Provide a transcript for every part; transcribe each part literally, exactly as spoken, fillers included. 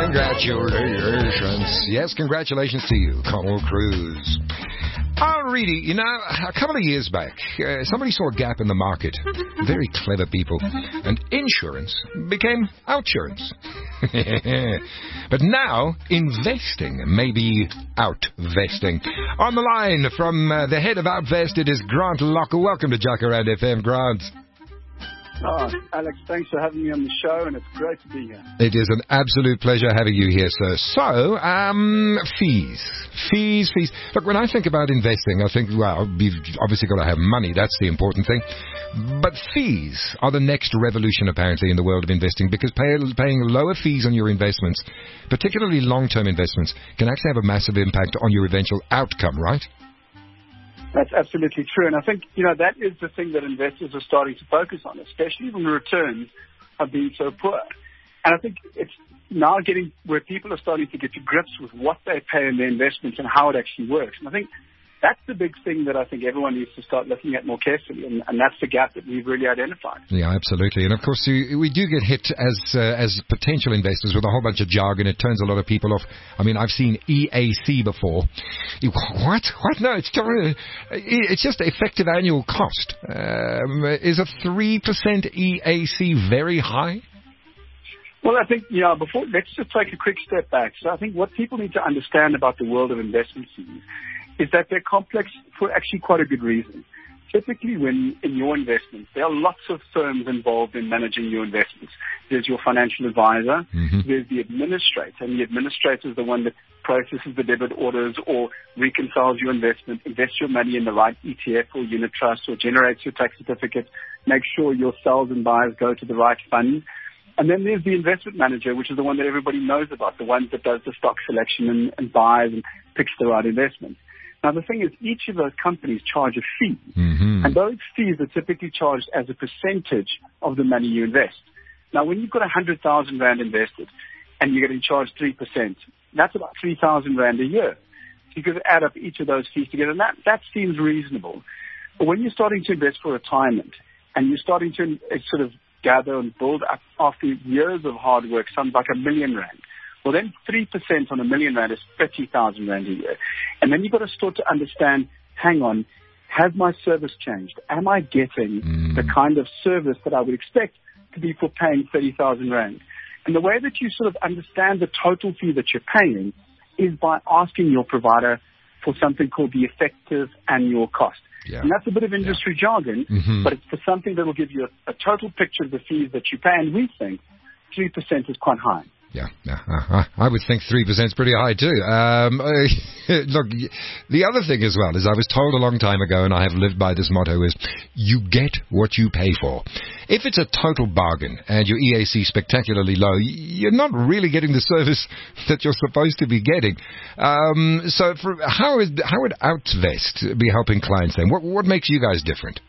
Congratulations. Yes, congratulations to you, Conal Cruz. Oh, really, you know, a couple of years back, uh, somebody saw a gap in the market. Very clever people. And insurance became outsurance. But now, investing may be outvesting. On the line from uh, the head of Outvest, it is Grant Locker. Welcome to Jacaranda F M, Grant. Oh, Alex, thanks for having me on the show, and it's great to be here. It is an absolute pleasure having you here, sir. So, um, fees. Fees, fees. Look, when I think about investing, I think, well, you've obviously got to have money. That's the important thing. But fees are the next revolution, apparently, in the world of investing, because pay, paying lower fees on your investments, particularly long-term investments, can actually have a massive impact on your eventual outcome, right? That's absolutely true. And I think, you know, that is the thing that investors are starting to focus on, especially when the returns have been so poor. And I think it's now getting where people are starting to get to grips with what they pay in their investments and how it actually works. And I think that's the big thing that I think everyone needs to start looking at more carefully, and, and that's the gap that we've really identified. Yeah, absolutely. And of course, you, we do get hit as uh, as potential investors with a whole bunch of jargon. It turns a lot of people off. I mean, I've seen E A C before. What? What? No, it's just, it's just effective annual cost. Um, is a three percent E A C very high? Well, I think, you know, before, let's just take a quick step back. So I think what people need to understand about the world of investment fees is that they're complex for actually quite a good reason. Typically, when in your investments, there are lots of firms involved in managing your investments. There's your financial advisor, mm-hmm. there's the administrator, and the administrator is the one that processes the debit orders or reconciles your investment, invests your money in the right E T F or unit trust, or generates your tax certificate, makes sure your sells and buys go to the right fund. And then there's the investment manager, which is the one that everybody knows about, the one that does the stock selection and, and buys and picks the right investment. Now, the thing is, each of those companies charge a fee, mm-hmm. and those fees are typically charged as a percentage of the money you invest. Now, when you've got one hundred thousand rand invested and you're getting charged three percent, that's about three thousand rand a year. So you could add up each of those fees together, and that, that seems reasonable. But when you're starting to invest for retirement and you're starting to uh, sort of gather and build up after years of hard work, something like a million rand, well, then three percent on a million rand is thirty thousand rand a year. And then you've got to start to understand, hang on, has my service changed? Am I getting mm. the kind of service that I would expect to be for paying thirty thousand rand? And the way that you sort of understand the total fee that you're paying is by asking your provider for something called the effective annual cost. Yeah. And that's a bit of industry yeah. jargon, mm-hmm. but it's for something that will give you a, a total picture of the fees that you pay. And we think three percent is quite high. Yeah, yeah, uh, I would think three percent is pretty high too. Um, uh, look, the other thing as well is I was told a long time ago, and I have lived by this motto, is you get what you pay for. If it's a total bargain and your E A C is spectacularly low, you're not really getting the service that you're supposed to be getting. Um, so for, how, is, how would Outvest be helping clients then? What, what makes you guys different?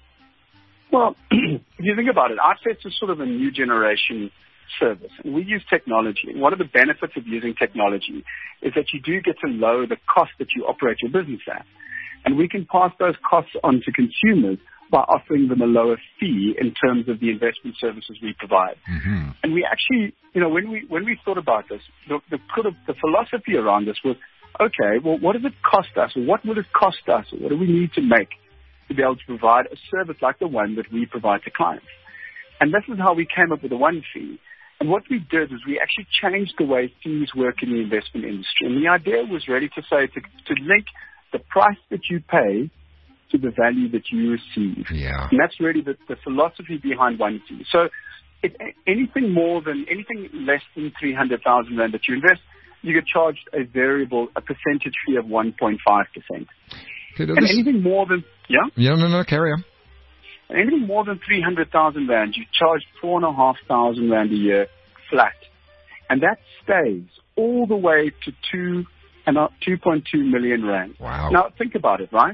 Well, if you think about it, Outvest is sort of a new generation service, and we use technology. And one of the benefits of using technology is that you do get to lower the cost that you operate your business at, and we can pass those costs on to consumers by offering them a lower fee in terms of the investment services we provide. Mm-hmm. And we actually, you know, when we when we thought about this, the the, the philosophy around this was, okay, well, what does it cost us, or what will it cost us, or what do we need to make to be able to provide a service like the one that we provide to clients? And this is how we came up with the one fee. And what we did is we actually changed the way fees work in the investment industry. And the idea was really to say, to, to link the price that you pay to the value that you receive. Yeah. And that's really the, the philosophy behind one fee. So if anything more than, anything less than three hundred thousand rand that you invest, you get charged a variable, a percentage fee of one point five percent. Okay, and anything more than, yeah? Yeah, no, no, carry on. And anything more than three hundred thousand rand, you charge four thousand five hundred rand a year flat. And that stays all the way to two and two point two million rand. Wow. Now, think about it, right?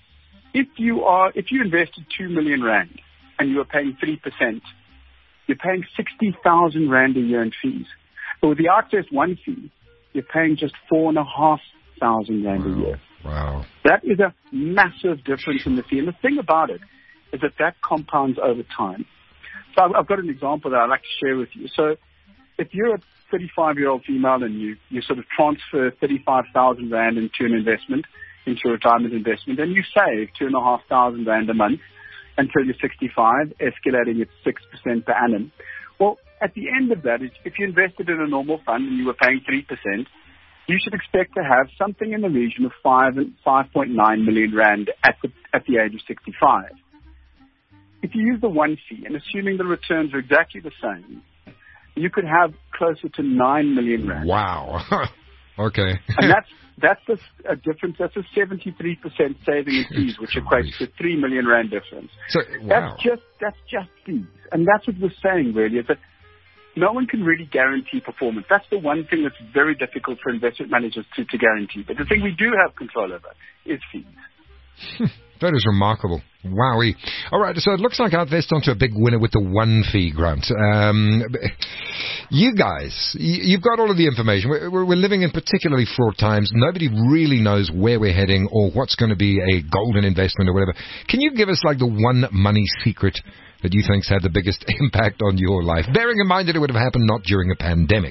If you are, if you invested two million rand and you are paying three percent, you're paying sixty thousand rand a year in fees. But with the Outvest one fee, you're paying just four and a half thousand rand wow. a year. Wow. That is a massive difference in the fee. And the thing about it is that that compounds over time. So I've got an example that I'd like to share with you. So if you're a thirty-five-year-old female and you, you sort of transfer thirty-five thousand rand into an investment, into a retirement investment, and you save two thousand five hundred rand a month until you're sixty-five, escalating at six percent per annum. Well, at the end of that, if you invested in a normal fund and you were paying three percent, you should expect to have something in the region of five point nine million rand at the, at the age of sixty-five. If you use the one fee, and assuming the returns are exactly the same, you could have closer to nine million rand. Wow. Okay. And that's that's a, a difference. That's a seventy-three percent saving in fees, which equates to three million rand difference. So, wow. That's just that's just fees, and that's what we're saying really, is that no one can really guarantee performance. That's the one thing that's very difficult for investment managers to, to guarantee. But the thing we do have control over is fees. That is remarkable. Wowie. All right, so it looks like I've vested onto a big winner with the one fee, Grant. Um, you guys, you've got all of the information. We're, we're living in particularly fraught times. Nobody really knows where we're heading or what's going to be a golden investment or whatever. Can you give us like the one money secret that you think's had the biggest impact on your life, bearing in mind that it would have happened not during a pandemic?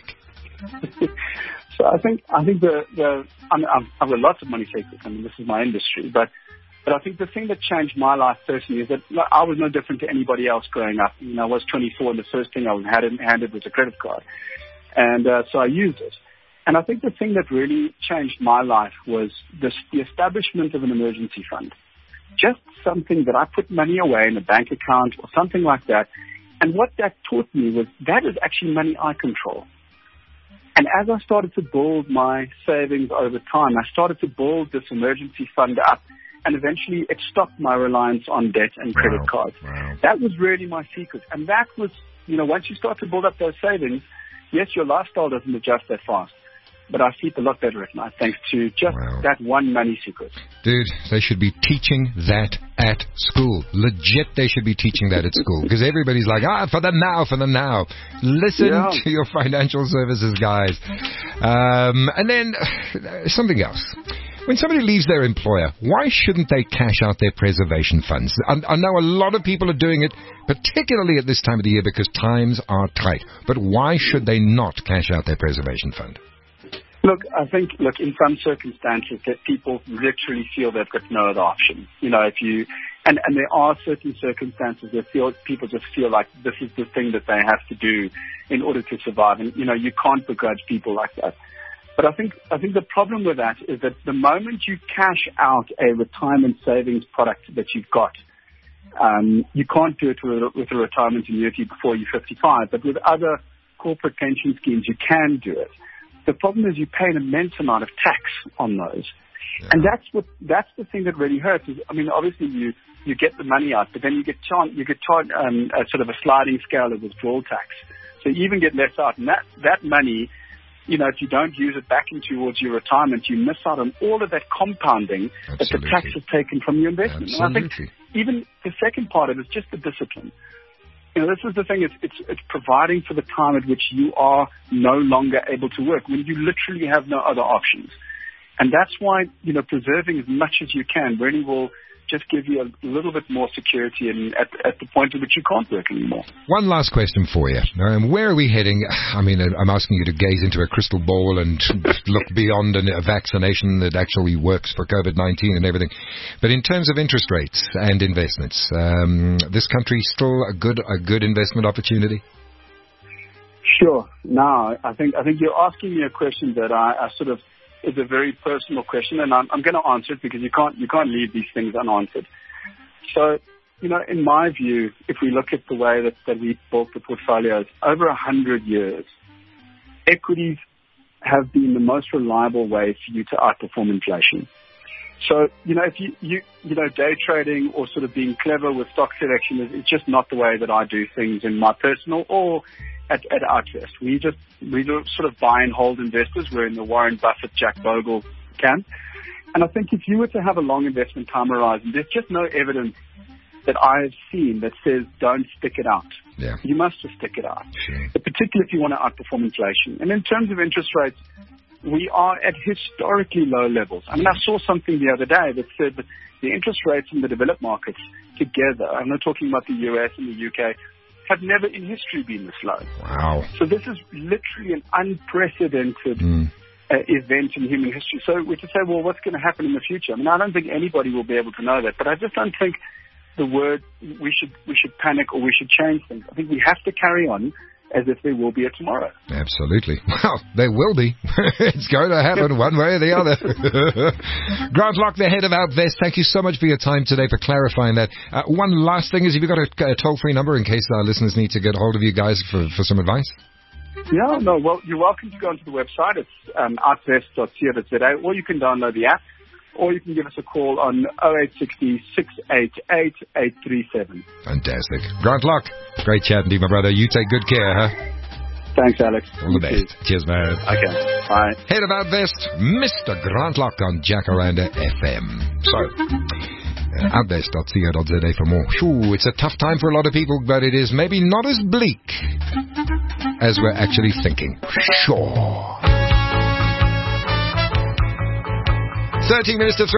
So I think I think the, the I mean, I've, I've got lots of money secrets. I mean, this is my industry, but but I think the thing that changed my life personally is that I was no different to anybody else growing up. You know, I was twenty-four, and the first thing I was handed, handed was a credit card, and uh, so I used it. And I think the thing that really changed my life was this, the establishment of an emergency fund. Just something that I put money away in a bank account or something like that. And what that taught me was that is actually money I control. And as I started to build my savings over time, I started to build this emergency fund up, and eventually it stopped my reliance on debt and credit Wow. cards. Wow. That was really my secret. And that was, you know, once you start to build up those savings, yes, your lifestyle doesn't adjust that fast, but I sleep a lot better at night thanks to just Wow. that one money secret. Dude, they should be teaching that at school. Legit, they should be teaching that at school. Because everybody's like, ah, for the now, for the now. Listen Yeah. to your financial services guys. Um, and then, uh, something else. When somebody leaves their employer, why shouldn't they cash out their preservation funds? I, I know a lot of people are doing it, particularly at this time of the year, because times are tight. But why should they not cash out their preservation fund? Look, I think, look, in some circumstances that people literally feel they've got no other option. You know, if you, and, and there are certain circumstances that feel, people just feel like this is the thing that they have to do in order to survive. And, you know, you can't begrudge people like that. But I think, I think the problem with that is that the moment you cash out a retirement savings product that you've got, um, you can't do it with a, with a retirement annuity before you're fifty-five, but with other corporate pension schemes, you can do it. The problem is you pay an immense amount of tax on those. Yeah. And that's what, that's the thing that really hurts is, I mean, obviously you, you get the money out, but then you get char- you get charged, um, a sort of a sliding scale of withdrawal tax. So you even get less out. And that, that money, you know, if you don't use it back in towards your retirement, you miss out on all of that compounding Absolutely. that the tax has taken from your investment. Absolutely. And I think even the second part of it is just the discipline. You know, this is the thing, it's, it's, it's providing for the time at which you are no longer able to work, when you literally have no other options. And that's why, you know, preserving as much as you can really will just give you a little bit more security and at, at the point at which you can't work anymore. One last question for you. Um, where are we heading? I mean, I'm asking you to gaze into a crystal ball and look beyond a vaccination that actually works for COVID nineteen and everything. But in terms of interest rates and investments, um, this country still a good a good investment opportunity? Sure. Now, I think I think you're asking me a question that I, I sort of is a very personal question, and I'm, I'm going to answer it because you can't you can't leave these things unanswered. So, you know, in my view, if we look at the way that, that we built the portfolios over a hundred years, equities have been the most reliable way for you to outperform inflation. So, you know, if you you you know, day trading or sort of being clever with stock selection is, is just not the way that I do things in my personal or At, at Outvest. We just, we do sort of buy and hold investors. We're in the Warren Buffett, Jack Bogle camp. And I think if you were to have a long investment time horizon, there's just no evidence that I've seen that says don't stick it out. Yeah. You must just stick it out. Sure. But particularly if you want to outperform inflation. And in terms of interest rates, we are at historically low levels. I mean, I saw something the other day that said that the interest rates in the developed markets together, I'm not talking about the U S and the U K, have never in history been this low. Wow. So this is literally an unprecedented Mm. uh, event in human history. So we could say, well, what's going to happen in the future? I mean, I don't think anybody will be able to know that, but I just don't think the word we should we should panic or we should change things. I think we have to carry on as if there will be a tomorrow. Absolutely. Well, there will be. It's going to happen one way or the other. Grant Lock, the head of Outvest, thank you so much for your time today, for clarifying that. Uh, one last thing is, have you got a, a toll-free number in case our listeners need to get hold of you guys for, for some advice? Yeah, no, well, you're welcome to go onto the website. It's um, outvest dot co dot za, or you can download the app, or you can give us a call on oh eight six oh, six eight eight, eight three seven. Fantastic. Grant Lock, great chatting to you, my brother. You take good care, huh? Thanks, Alex. All the best. Cheers, man. Okay, bye. Head of Outvest, Mister Grant Lock on Jacaranda F M. So, uh, outvest dot co dot za for more. Shoo, it's a tough time for a lot of people, but it is maybe not as bleak as we're actually thinking. Sure. thirteen minutes to three.